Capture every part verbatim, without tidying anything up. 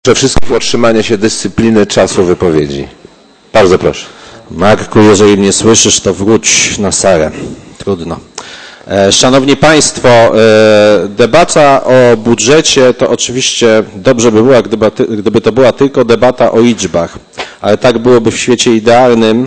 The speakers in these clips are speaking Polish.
Przede wszystkim utrzymanie się dyscypliny czasu wypowiedzi. Bardzo proszę. Marku, jeżeli mnie słyszysz, to wróć na salę. Trudno. Szanowni Państwo, debata o budżecie to oczywiście dobrze by była, gdyby, gdyby to była tylko debata o liczbach, ale tak byłoby w świecie idealnym,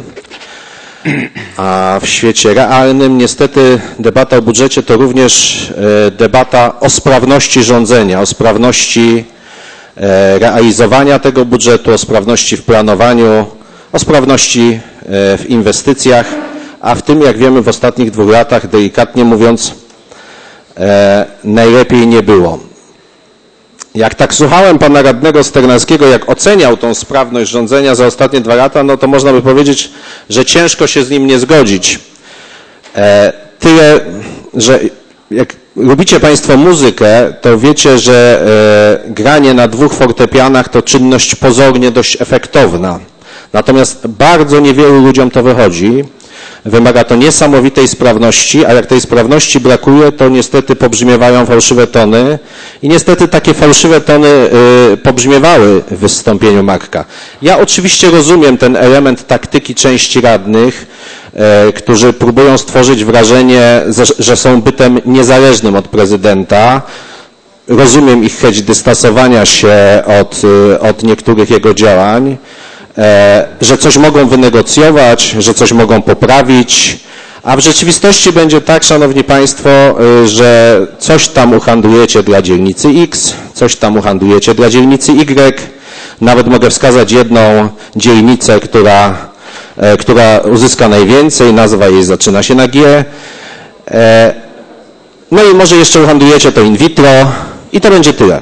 a w świecie realnym niestety debata o budżecie to również debata o sprawności rządzenia, o sprawności realizowania tego budżetu, o sprawności w planowaniu, o sprawności w inwestycjach, a w tym, jak wiemy, w ostatnich dwóch latach, delikatnie mówiąc, najlepiej nie było. Jak tak słuchałem pana radnego Sternackiego, jak oceniał tą sprawność rządzenia za ostatnie dwa lata, no to można by powiedzieć, że ciężko się z nim nie zgodzić. Tyle, że jak lubicie Państwo muzykę, to wiecie, że e, granie na dwóch fortepianach to czynność pozornie dość efektowna. Natomiast bardzo niewielu ludziom to wychodzi. Wymaga to niesamowitej sprawności, a jak tej sprawności brakuje, to niestety pobrzmiewają fałszywe tony. I niestety takie fałszywe tony y, pobrzmiewały w wystąpieniu Marka. Ja oczywiście rozumiem ten element taktyki części radnych, y, którzy próbują stworzyć wrażenie, że są bytem niezależnym od prezydenta. Rozumiem ich chęć dystansowania się od, y, od niektórych jego działań. Że coś mogą wynegocjować, że coś mogą poprawić, a w rzeczywistości będzie tak, szanowni Państwo, że coś tam uhandlujecie dla dzielnicy X, coś tam uhandlujecie dla dzielnicy Y. Nawet mogę wskazać jedną dzielnicę, która, która uzyska najwięcej, nazwa jej zaczyna się na G. No i może jeszcze uhandlujecie to in vitro i to będzie tyle.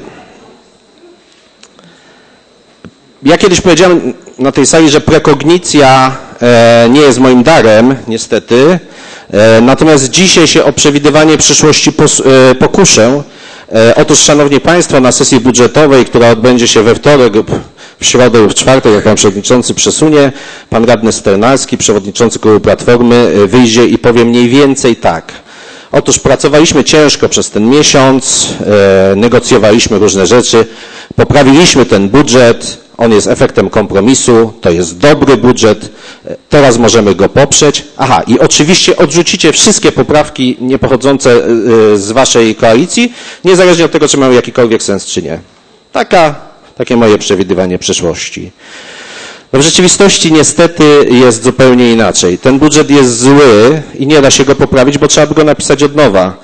Ja kiedyś powiedziałem na tej sali, że prekognicja nie jest moim darem, niestety. Natomiast dzisiaj się o przewidywanie przyszłości pokuszę. Otóż, szanowni Państwo, na sesji budżetowej, która odbędzie się we wtorek lub w środę lub w czwartek, jak pan przewodniczący przesunie, pan radny Sternacki, przewodniczący klubu Platformy, wyjdzie i powie mniej więcej tak. Otóż pracowaliśmy ciężko przez ten miesiąc, negocjowaliśmy różne rzeczy, poprawiliśmy ten budżet. On jest efektem kompromisu, to jest dobry budżet, teraz możemy go poprzeć. Aha, i oczywiście odrzucicie wszystkie poprawki niepochodzące z waszej koalicji, niezależnie od tego, czy mają jakikolwiek sens, czy nie. Taka, takie moje przewidywanie przyszłości. No w rzeczywistości niestety jest zupełnie inaczej. Ten budżet jest zły i nie da się go poprawić, bo trzeba by go napisać od nowa.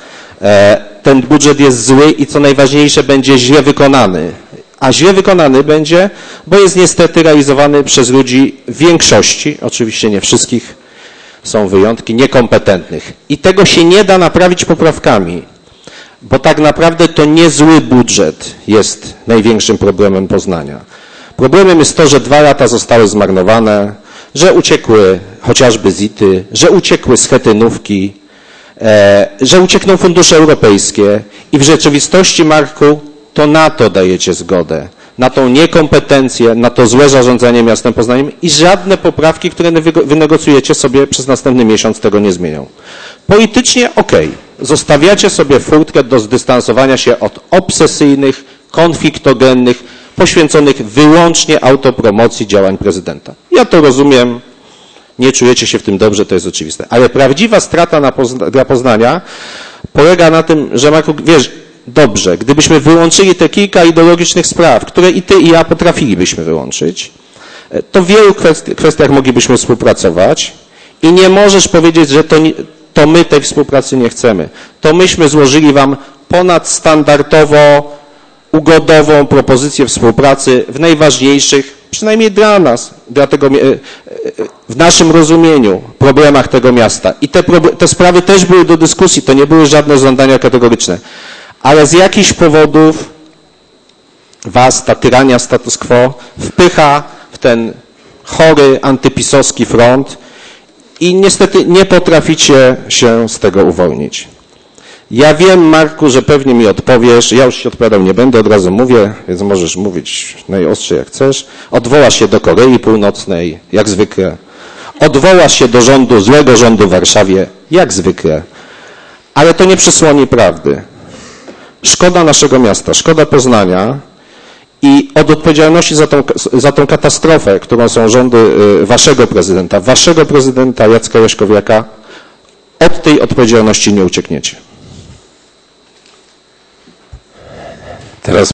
Ten budżet jest zły i co najważniejsze, będzie źle wykonany. A źle wykonany będzie, bo jest niestety realizowany przez ludzi w większości, oczywiście nie wszystkich, są wyjątki, niekompetentnych. I tego się nie da naprawić poprawkami, bo tak naprawdę to nie zły budżet jest największym problemem Poznania. Problemem jest to, że dwa lata zostały zmarnowane, że uciekły chociażby zity, że uciekły schetynówki, e, że uciekną fundusze europejskie i w rzeczywistości, Marku, to na to dajecie zgodę, na tą niekompetencję, na to złe zarządzanie miastem Poznaniem i żadne poprawki, które wynegocjujecie sobie przez następny miesiąc, tego nie zmienią. Politycznie okej, okay. Zostawiacie sobie furtkę do zdystansowania się od obsesyjnych, konfliktogennych, poświęconych wyłącznie autopromocji działań prezydenta. Ja to rozumiem, nie czujecie się w tym dobrze, to jest oczywiste. Ale prawdziwa strata na Pozna- dla Poznania polega na tym, że Marku, wiesz, dobrze, gdybyśmy wyłączyli te kilka ideologicznych spraw, które i ty, i ja potrafilibyśmy wyłączyć, to w wielu kwestiach moglibyśmy współpracować i nie możesz powiedzieć, że to, to my tej współpracy nie chcemy. To myśmy złożyli wam ponadstandardowo ugodową propozycję współpracy w najważniejszych, przynajmniej dla nas, dla tego, w naszym rozumieniu, problemach tego miasta. I te, te sprawy też były do dyskusji, to nie były żadne żądania kategoryczne. Ale z jakichś powodów was ta tyrania status quo wpycha w ten chory, antypisowski front i niestety nie potraficie się z tego uwolnić. Ja wiem, Marku, że pewnie mi odpowiesz, ja już się odpowiadał nie będę, od razu mówię, więc możesz mówić najostrzej jak chcesz. Odwołasz się do Korei Północnej, jak zwykle. Odwołasz się do rządu, złego rządu w Warszawie, jak zwykle. Ale to nie przysłoni prawdy. Szkoda naszego miasta, szkoda Poznania I od odpowiedzialności za tą, za tą katastrofę, którą są rządy y, waszego prezydenta, waszego prezydenta Jacka Jaśkowiaka, od tej odpowiedzialności nie uciekniecie. Teraz